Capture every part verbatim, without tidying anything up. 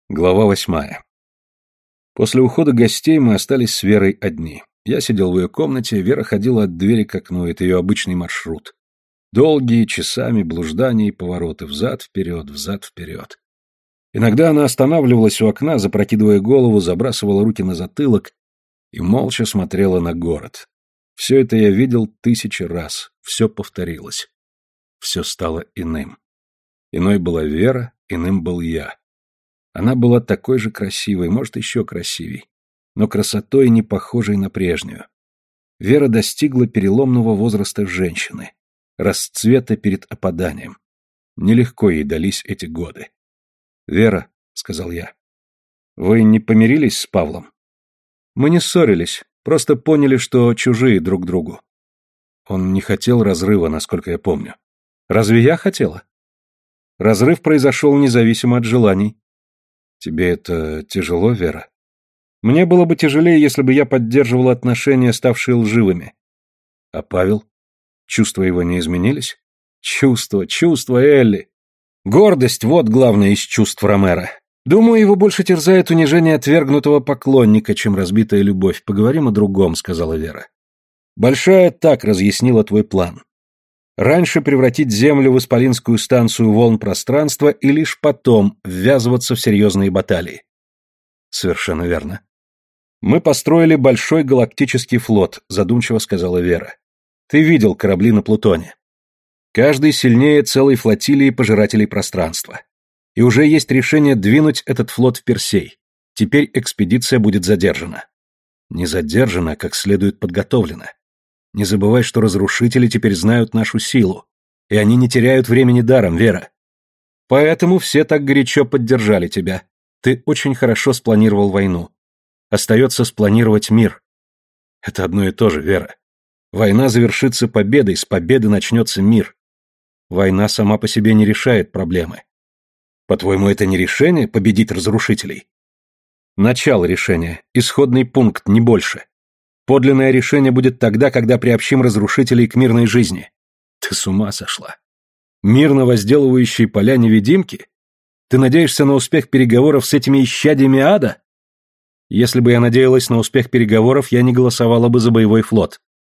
Глава восьмая. После ухода гостей мы остались с Верой одни. Я сидел в ее комнате, Вера ходила от двери к окну, это ее обычный маршрут. Долгие, часами блуждания и повороты, взад-вперед, взад-вперед. Иногда она останавливалась у окна, запрокидывая голову, забрасывала руки на затылок и молча смотрела на город. Все это я видел тысячи раз, все повторилось. Все стало иным. Иной была Вера, иным был я. Она была такой же красивой, может, еще красивей, но красотой не похожей на прежнюю. Вера достигла переломного возраста женщины, расцвета перед опаданием. Нелегко ей дались эти годы. «Вера», — сказал я, — «вы не помирились с Павлом?» «Мы не ссорились, просто поняли, что чужие друг другу». Он не хотел разрыва, насколько я помню. «Разве я хотела?» Разрыв произошел независимо от желаний. «Тебе это тяжело, Вера?» «Мне было бы тяжелее, если бы я поддерживала отношения, ставшие лживыми». «А Павел? Чувства его не изменились?» «Чувства, чувства, Элли! Гордость — вот главное из чувств Ромеро. Думаю, его больше терзает унижение отвергнутого поклонника, чем разбитая любовь. Поговорим о другом», — сказала Вера. «Большая так разъяснила твой план. Раньше превратить Землю в исполинскую станцию волн пространства и лишь потом ввязываться в серьезные баталии». «Совершенно верно». «Мы построили большой галактический флот», — задумчиво сказала Вера. «Ты видел корабли на Плутоне. Каждый сильнее целой флотилии пожирателей пространства. И уже есть решение двинуть этот флот в Персей. Теперь экспедиция будет задержана». «Не задержана, а как следует подготовлена. Не забывай, что разрушители теперь знают нашу силу, и они не теряют времени даром, Вера. Поэтому все так горячо поддержали тебя. Ты очень хорошо спланировал войну. Остается спланировать мир. Это одно и то же, Вера. Война завершится победой, с победы начнется мир. Война сама по себе не решает проблемы. По-твоему, это не решение — победить разрушителей? Начало решения, исходный пункт, не больше. Подлинное решение будет тогда, когда приобщим разрушителей к мирной жизни. Ты с ума сошла. Мирно возделывающие поля невидимки? Ты надеешься на успех переговоров с этими исчадьями ада? Если бы я надеялась на успех переговоров, я не голосовала бы за боевой флот.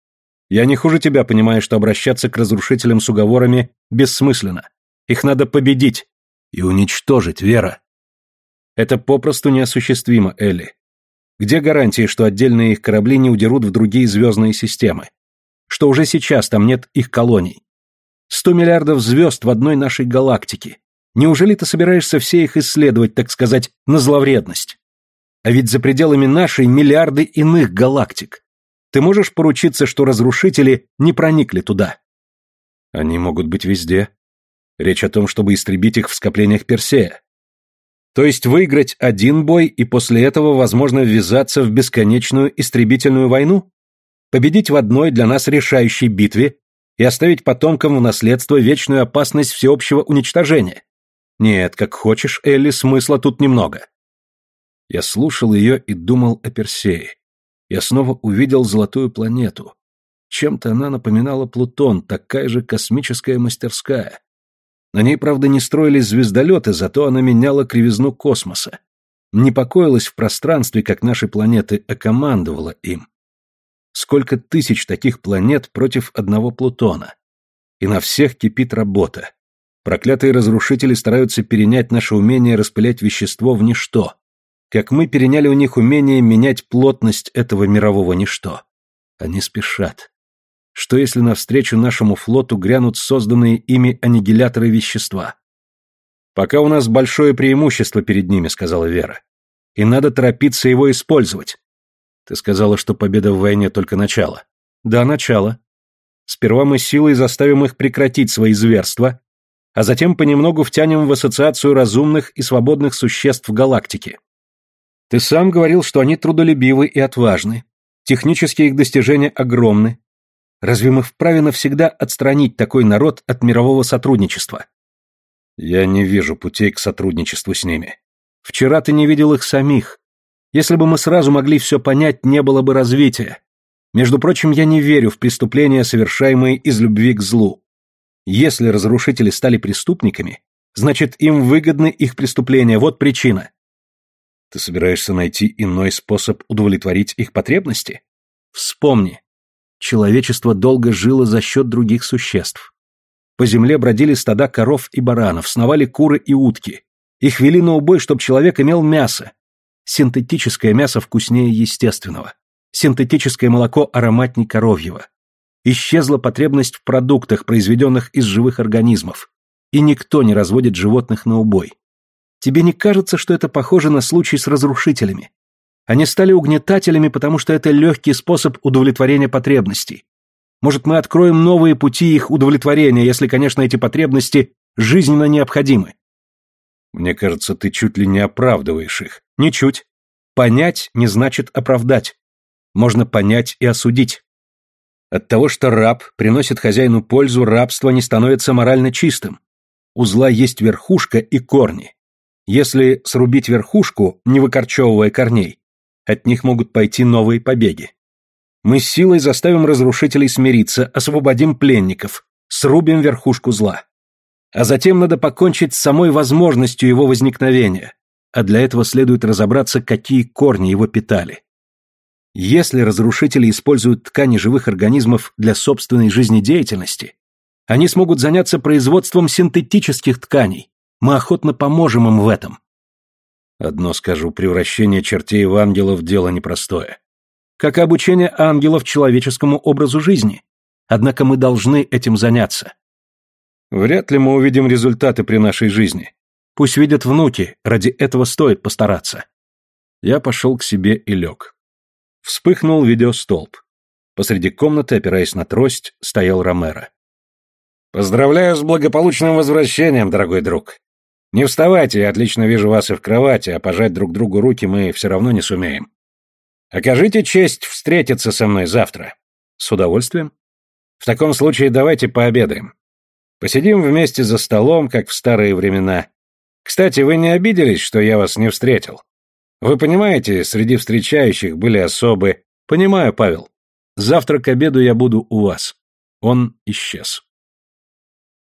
Я не хуже тебя понимаю, что обращаться к разрушителям с уговорами бессмысленно. Их надо победить и уничтожить, Вера. Это попросту неосуществимо, Элли. Где гарантии, что отдельные их корабли не удерут в другие звездные системы? Что уже сейчас там нет их колоний? Сто миллиардов звезд в одной нашей галактике. Неужели ты собираешься все их исследовать, так сказать, на зловредность? А ведь за пределами нашей миллиарды иных галактик. Ты можешь поручиться, что разрушители не проникли туда? Они могут быть везде. Речь о том, чтобы истребить их в скоплениях Персея. То есть выиграть один бой и после этого, возможно, ввязаться в бесконечную истребительную войну? Победить в одной для нас решающей битве и оставить потомкам в наследство вечную опасность всеобщего уничтожения? Нет, как хочешь, Элли, смысла тут немного. Я слушал ее и думал о Персее. Я снова увидел золотую планету. Чем-то она напоминала Плутон, такая же космическая мастерская. На ней, правда, не строились звездолеты, зато она меняла кривизну космоса. Не покоилась в пространстве, как наши планеты, а командовала им. Сколько тысяч таких планет против одного Плутона. И на всех кипит работа. Проклятые разрушители стараются перенять наше умение распылять вещество в ничто, как мы переняли у них умение менять плотность этого мирового ничто. Они спешат. Что если навстречу нашему флоту грянут созданные ими аннигиляторы вещества? «Пока у нас большое преимущество перед ними», — сказала Вера. «И надо торопиться его использовать». Ты сказала, что победа в войне только начало. Да, начало. Сперва мы силой заставим их прекратить свои зверства, а затем понемногу втянем в ассоциацию разумных и свободных существ галактики. Ты сам говорил, что они трудолюбивы и отважны. Технические их достижения огромны. Разве мы вправе навсегда отстранить такой народ от мирового сотрудничества? Я не вижу путей к сотрудничеству с ними. Вчера ты не видел их самих. Если бы мы сразу могли все понять, не было бы развития. Между прочим, я не верю в преступления, совершаемые из любви к злу. Если разрушители стали преступниками, значит, им выгодны их преступления, вот причина. Ты собираешься найти иной способ удовлетворить их потребности? Вспомни. Человечество долго жило за счет других существ. По земле бродили стада коров и баранов, сновали куры и утки. Их вели на убой, чтобы человек имел мясо. Синтетическое мясо вкуснее естественного. Синтетическое молоко ароматней коровьего. Исчезла потребность в продуктах, произведенных из живых организмов. И никто не разводит животных на убой. Тебе не кажется, что это похоже на случай с разрушителями? Они стали угнетателями, потому что это легкий способ удовлетворения потребностей. Может, мы откроем новые пути их удовлетворения, если, конечно, эти потребности жизненно необходимы? Мне кажется, ты чуть ли не оправдываешь их. Ничуть. Понять не значит оправдать. Можно понять и осудить. От того, что раб приносит хозяину пользу, рабство не становится морально чистым. У зла есть верхушка и корни. Если срубить верхушку, не выкорчевывая корней, от них могут пойти новые побеги. Мы силой заставим разрушителей смириться, освободим пленников, срубим верхушку зла. А затем надо покончить с самой возможностью его возникновения, а для этого следует разобраться, какие корни его питали. Если разрушители используют ткани живых организмов для собственной жизнедеятельности, они смогут заняться производством синтетических тканей. Мы охотно поможем им в этом. Одно скажу, превращение чертей в ангелов – дело непростое. Как и обучение ангелов человеческому образу жизни. Однако мы должны этим заняться. Вряд ли мы увидим результаты при нашей жизни. Пусть видят внуки, ради этого стоит постараться. Я пошел к себе и лег. Вспыхнул видеостолб. Посреди комнаты, опираясь на трость, стоял Ромеро. «Поздравляю с благополучным возвращением, дорогой друг. Не вставайте, я отлично вижу вас и в кровати, а пожать друг другу руки мы все равно не сумеем. Окажите честь встретиться со мной завтра». «С удовольствием». «В таком случае давайте пообедаем. Посидим вместе за столом, как в старые времена. Кстати, вы не обиделись, что я вас не встретил? Вы понимаете, среди встречающих были особы...» «Понимаю, Павел. Завтра к обеду я буду у вас». Он исчез.